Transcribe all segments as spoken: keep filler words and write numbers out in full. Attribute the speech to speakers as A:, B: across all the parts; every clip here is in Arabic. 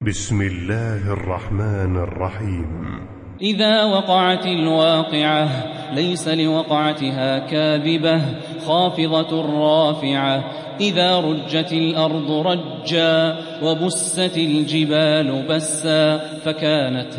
A: بسم الله الرحمن الرحيم.
B: إذا وقعت الواقعة ليس لوقعتها كاذبة خافضة رافعة. إذا رجت الأرض رجا وبست الجبال بسا فكانت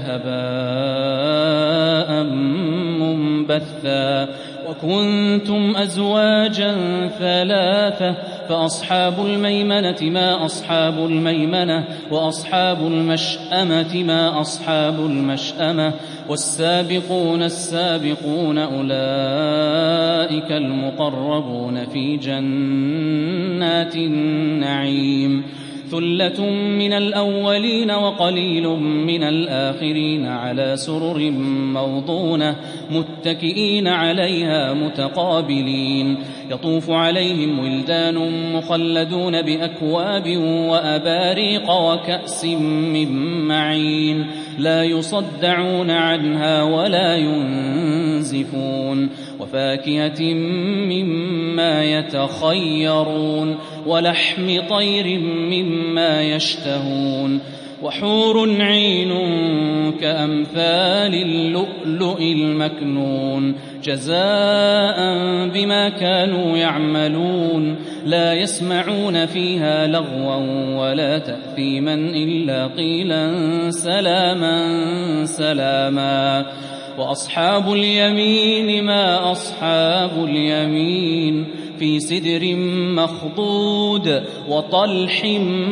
B: هباء منبثا. وكنتم أزواجا ثلاثة فأصحاب الميمنة ما أصحاب الميمنة وأصحاب المشأمة ما أصحاب المشأمة والسابقون السابقون أولئك المقربون في جنات النعيم. ثلة من الأولين وقليل من الآخرين على سرر موضونة متكئين عليها متقابلين. يطوف عليهم ولدان مخلدون بأكواب وأباريق وكأس من معين لا يصدعون عنها ولا ينزفون. وفاكهة مما يتخيرون ولحم طير مما يشتهون. وحور عين كأمثال اللؤلؤ المكنون جزاء بما كانوا يعملون. لا يسمعون فيها لغوا ولا تأثيما إلا قيلا سلاما سلاما. وأصحاب اليمين ما أصحاب اليمين في سدر مخضود وطلح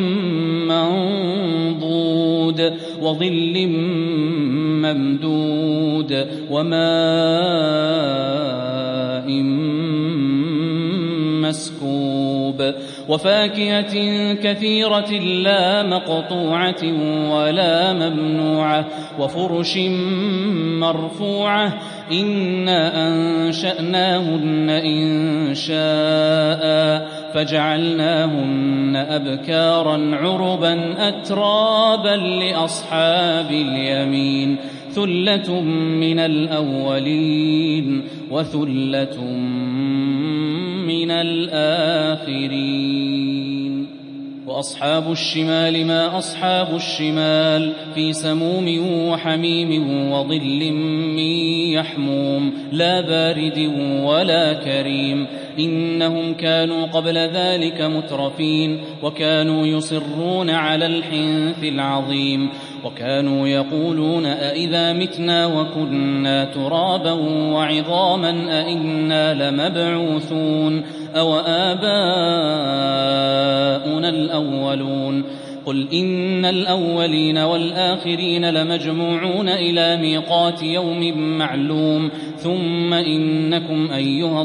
B: منضود وظل ممدود وماء مسكوب. وفاكهة كثيرة لا مقطوعة ولا ممنوعة وفرش مرفوعة. إنا أنشأناهن إن شاء فجعلناهن أبكارا عربا أترابا لأصحاب اليمين. ثلة من الأولين وثلة من الآخرين. وأصحاب الشمال ما أصحاب الشمال في سموم وحميم وظل من يحموم لا بارد ولا كريم. إنهم كانوا قبل ذلك مترفين وكانوا يصرون على الحنث العظيم. وكانوا يقولون أئذا متنا وكنا ترابا وعظاما أئنا لمبعوثون أو آباؤنا الأولون. قل إن الأولين والآخرين لمجموعون إلى ميقات يوم معلوم. ثم إنكم أيها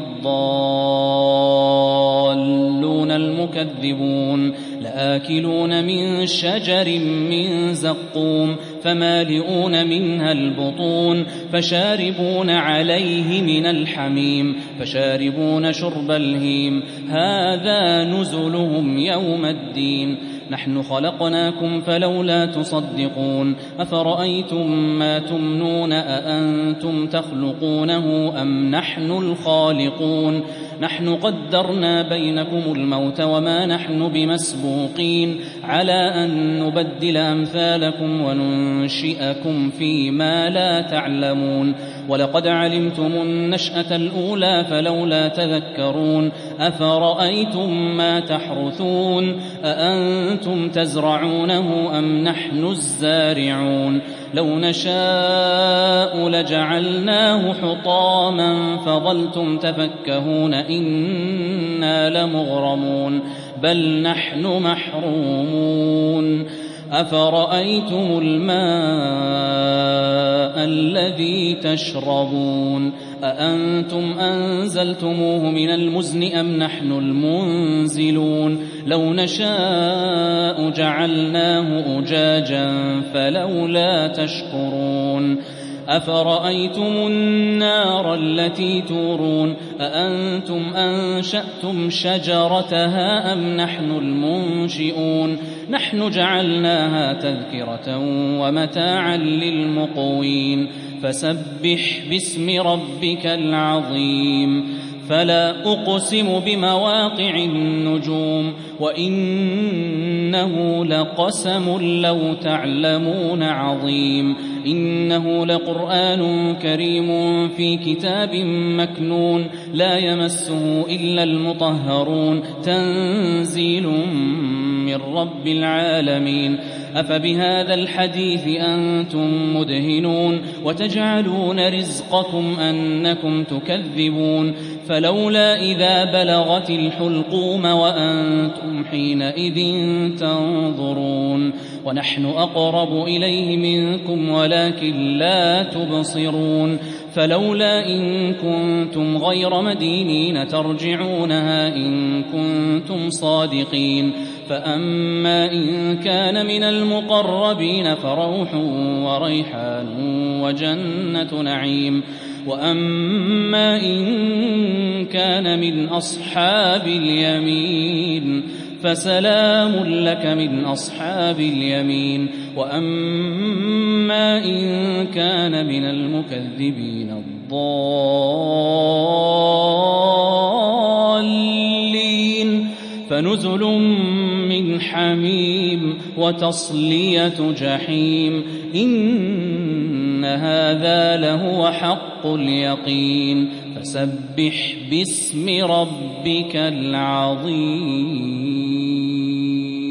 B: الضالون المكذبون لآكلون من شجر من زقوم فمالئون منها البطون فشاربون عليه من الحميم فشاربون شرب الهيم. هذا نزلهم يوم الدين. نحن خلقناكم فلولا تصدقون. أفرأيتم ما تمنون أأنتم تخلقونه أم نحن الخالقون. نحن قدرنا بينكم الموت وما نحن بمسبوقين على أن نبدل أمثالكم وننشئكم فيما لا تعلمون. ولقد علمتم النشأة الأولى فلولا تذكرون. أفرأيتم ما تحرثون أأنتم تزرعونه أم نحن الزارعون. لو نشاء لجعلناه حطاما فظلتم تفكهون إنا لمغرمون بل نحن محرومون. أفرأيتم الماء الذي تشربون أأنتم أنزلتموه من المزن أم نحن المنزلون. لو نشاء جعلناه أجاجا فلولا تشكرون. أفرأيتم النار التي تورون أأنتم أنشأتم شجرتها أم نحن المنشئون. نحن جعلناها تذكرة ومتاعا للمقوين. فسبح باسم ربك العظيم. فلا أقسم بمواقع النجوم وإنه لقسم لو تعلمون عظيم إنه لقرآن كريم في كتاب مكنون لا يمسه إلا المطهرون تنزيل من رب العالمين أفبهذا الحديث أنتم مدهنون وتجعلون رزقكم أنكم تكذبون فلولا إذا بلغت الحلقوم وأنتم حينئذ تنظرون ونحن أقرب إليه منكم ولكن لا تبصرون فلولا إن كنتم غير مدينين ترجعونها إن كنتم صادقين فأما إن كان من المقربين فروح وريحان وجنة نعيم وأما إن كان من أصحاب اليمين فسلام لك من أصحاب اليمين وأما إن كان من المكذبين الضالين فنزل من حميم وتصلية جحيم إن هذا لهو حق اليقين فسبح باسم ربك العظيم.